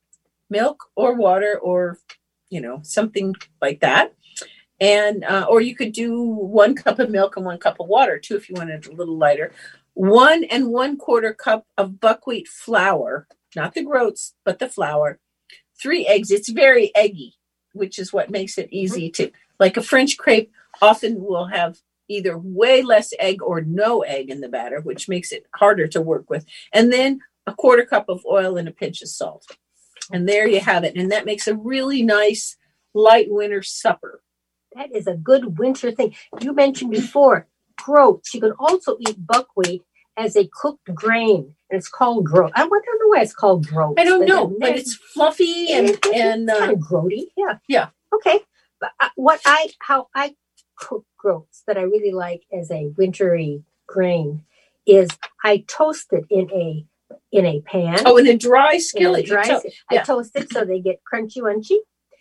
milk or water or, you know, something like that. And, uh, or you could do one cup of milk and one cup of water too, if you wanted a little lighter. One and one quarter cup of buckwheat flour, not the groats, but the flour. Three eggs. It's very eggy, which is what makes it easy to, like a French crepe often will have either way less egg or no egg in the batter, which makes it harder to work with. And then a quarter cup of oil and a pinch of salt. And there you have it. And that makes a really nice light winter supper. That is a good winter thing. You mentioned before, groats. You can also eat buckwheat as a cooked grain, and it's called groat. I don't know why it's called groat. I don't know, but it's fluffy and it, it, and it's uh, kind of groaty. Yeah, yeah. Okay, but uh, what I how I cook groats that I really like as a wintry grain is I toast it in a in a pan. Oh, in a dry skillet. In a dry, to- I yeah. toast it so they get crunchy munchy.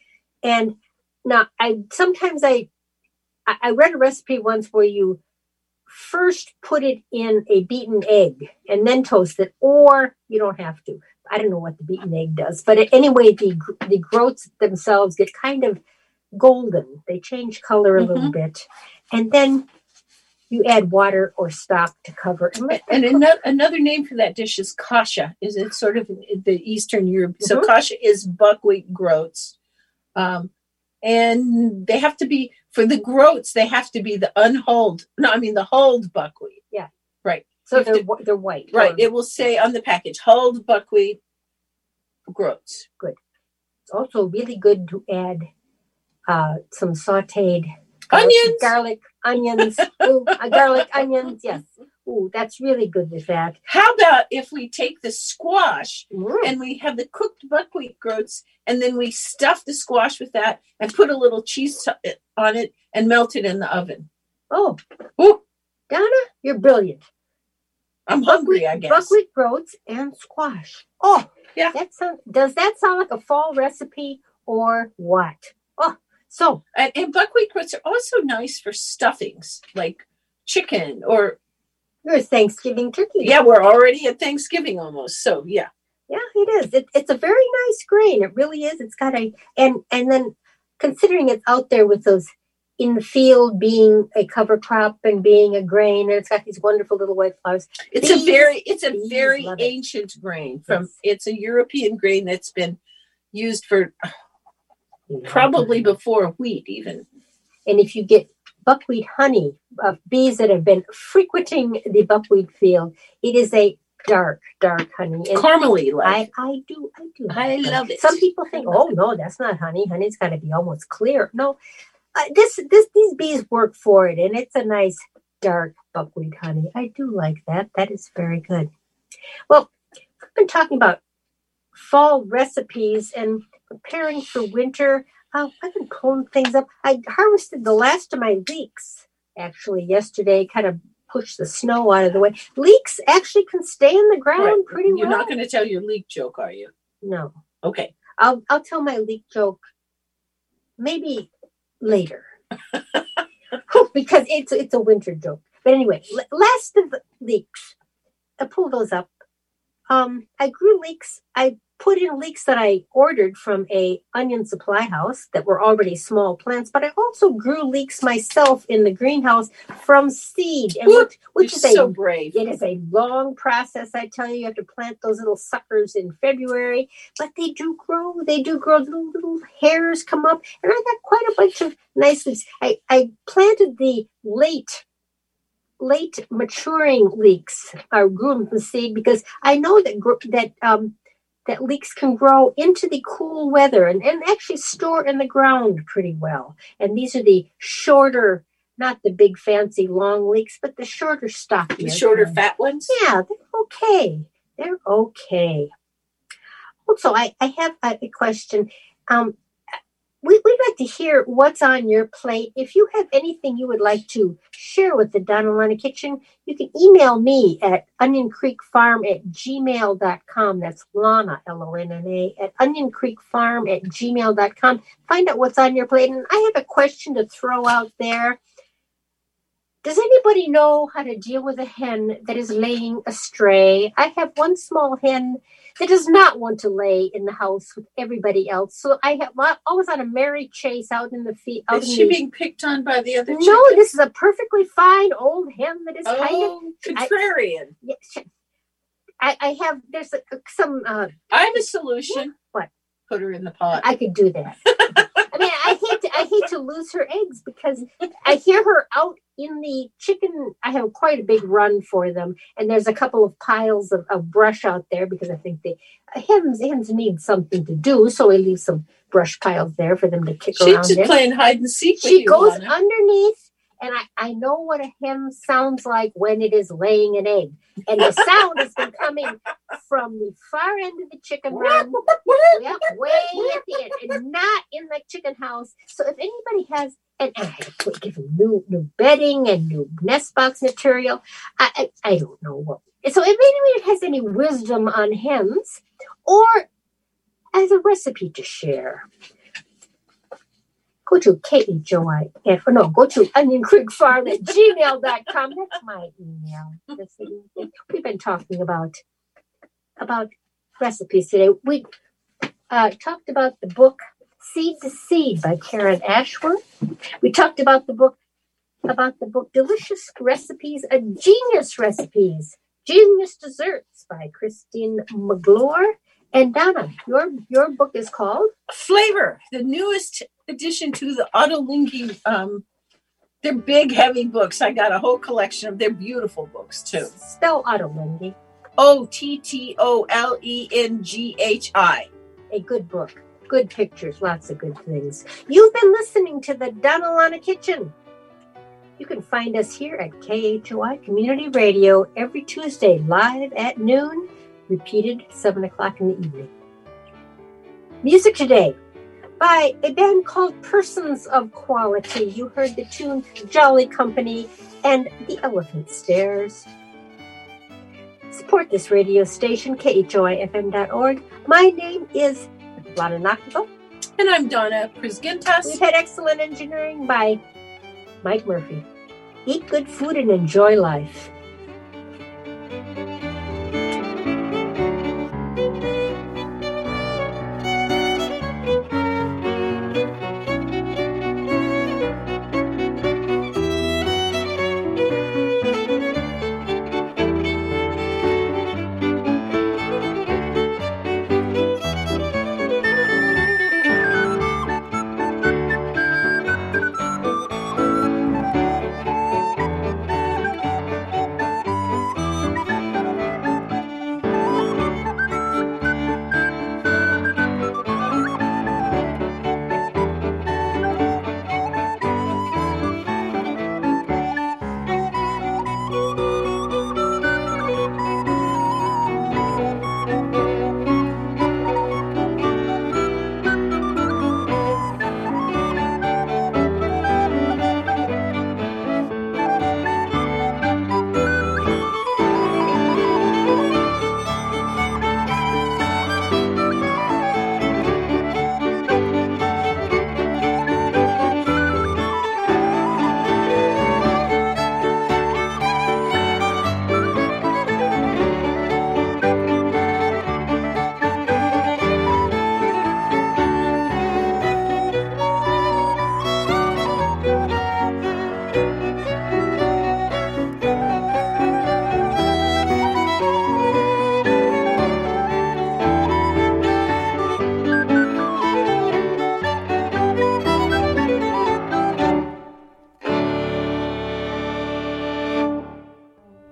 And now I sometimes I I I read a recipe once where you first put it in a beaten egg and then toast it, or you don't have to. I don't know what the beaten egg does, but anyway, the the groats themselves get kind of golden. They change color a Mm-hmm. little bit, and then you add water or stock to cover. And, let And them cook. another, another name for that dish is kasha. Is it sort of in the Eastern Europe? So Mhm. kasha is buckwheat groats. Um, and they have to be, for the groats, they have to be the unhulled, no, I mean the hulled buckwheat. Yeah. Right. So You have they're to- wh- they're white. Right. Or- It will say on the package, hulled buckwheat groats. It's also really good to add uh, some sautéed Onions. garlic, onions, ooh, uh, garlic, onions. Yes. Ooh, that's really good with that. How about if we take the squash Mm. and we have the cooked buckwheat groats, and then we stuff the squash with that and put a little cheese to- on it and melt it in the oven? Oh, Ooh, Donna, you're brilliant. I'm hungry, I guess. Buckwheat groats and squash. Oh, Yeah. That sound, does that sound like a fall recipe or what? Oh, So, and, and buckwheat groats are also nice for stuffings, like chicken or. Your Thanksgiving turkey. Yeah, we're already at Thanksgiving almost. So yeah. Yeah, it is. It, it's a very nice grain. It really is. It's got a and and then considering it's out there with those in the field being a cover crop and being a grain, and it's got these wonderful little white flowers. It's Bees, a very it's a bees very love it. ancient grain. From Yes. it's a European grain that's been used for probably before wheat even. And if you get buckwheat honey, uh, bees that have been frequenting the buckwheat field, it is a dark, dark honey. And Caramely like. I, I do, I do. I like love that. it. Some people think, oh no, that's not honey. Honey's got to be almost clear. No, uh, this, this, these bees work for it, and it's a nice dark buckwheat honey. I do like that. That is very good. Well, we've been talking about fall recipes and preparing for winter. Uh, I've been pulling things up. I harvested the last of my leeks actually yesterday, kind of pushed the snow out of the way. Leeks actually can stay in the ground Right. pretty You're well. not going to tell your leek joke, are you? No. Okay. I'll I'll tell my leek joke maybe later. Because it's it's a winter joke. But anyway, l- last of the leeks. I pulled those up. Um, I grew leeks. I put in leeks that I ordered from a onion supply house that were already small plants, but I also grew leeks myself in the greenhouse from seed, and which, which You're is a so brave. it is a long process. I tell you, you have to plant those little suckers in February, but they do grow. They do grow. Little little hairs come up, and I got quite a bunch of nice leeks. I I planted the late. late maturing leeks are grew them from seed because I know that gr- that um, that leeks can grow into the cool weather and, and actually store in the ground pretty well. And these are the shorter, not the big fancy long leeks, but the shorter stocky. The shorter fat ones? Yeah, they're okay. They're okay. Also, I, I have a, a question. Um, We, we'd like to hear what's on your plate. If you have anything you would like to share with the Donna Lana Kitchen, you can email me at onion creek farm at gmail dot com. That's Lana, L O N N A, at onion creek farm at gmail dot com. Find out what's on your plate. And I have a question to throw out there. Does anybody know how to deal with a hen that is laying astray? I have one small hen that does not want to lay in the house with everybody else. So I have I was on a merry chase out in the field. Is she being picked on by the other No, chickens? this is a perfectly fine old hen that is kind of Oh, contrarian. yeah, she- I, I have there's a, some uh, I have a solution. What? Put her in the pot. I could do that. I mean, I hate to, I hate to lose her eggs because I hear her out in the chicken. I have quite a big run for them, and there's a couple of piles of, of brush out there because I think they hens hens need something to do, so I leave some brush piles there for them to kick She's around just in. playing hide and seek with She you, goes Lana. underneath, and I, I know what a hen sounds like when it is laying an egg. And the sound has been coming from the far end of the chicken run, yep, way at the end, and not in the chicken house. So if anybody has, and, and I had to put, give them new, new bedding and new nest box material, I, I, I don't know what. So if anybody has any wisdom on hens, or as a recipe to share, go to K H O I F, or no, go to onion creek farm at gmail dot com. That's my email. That's the, we've been talking about, about recipes today. We uh, talked about the book Seed to Seed by Karen Ashworth. We talked about the book, about the book Delicious Recipes, a Genius Recipes, Genius Desserts by Christine McGlure. And Donna, your your book is called Flavor, the newest addition to the Ottolenghi. Um, they're big, heavy books. I got a whole collection of. They're beautiful books too. Spell Ottolenghi. O T T O L E N G H I. A good book, good pictures, lots of good things. You've been listening to the Donna Lana Kitchen. You can find us here at K H O I Community Radio every Tuesday, live at noon, repeated seven o'clock in the evening. Music today by a band called Persons of Quality. You heard the tune Jolly Company and The Elephant Stairs. Support this radio station, K H O I F M dot org. My name is Lana Nakvo. And I'm Donna Prisgintas. We've had excellent engineering by Mike Murphy. Eat good food and enjoy life.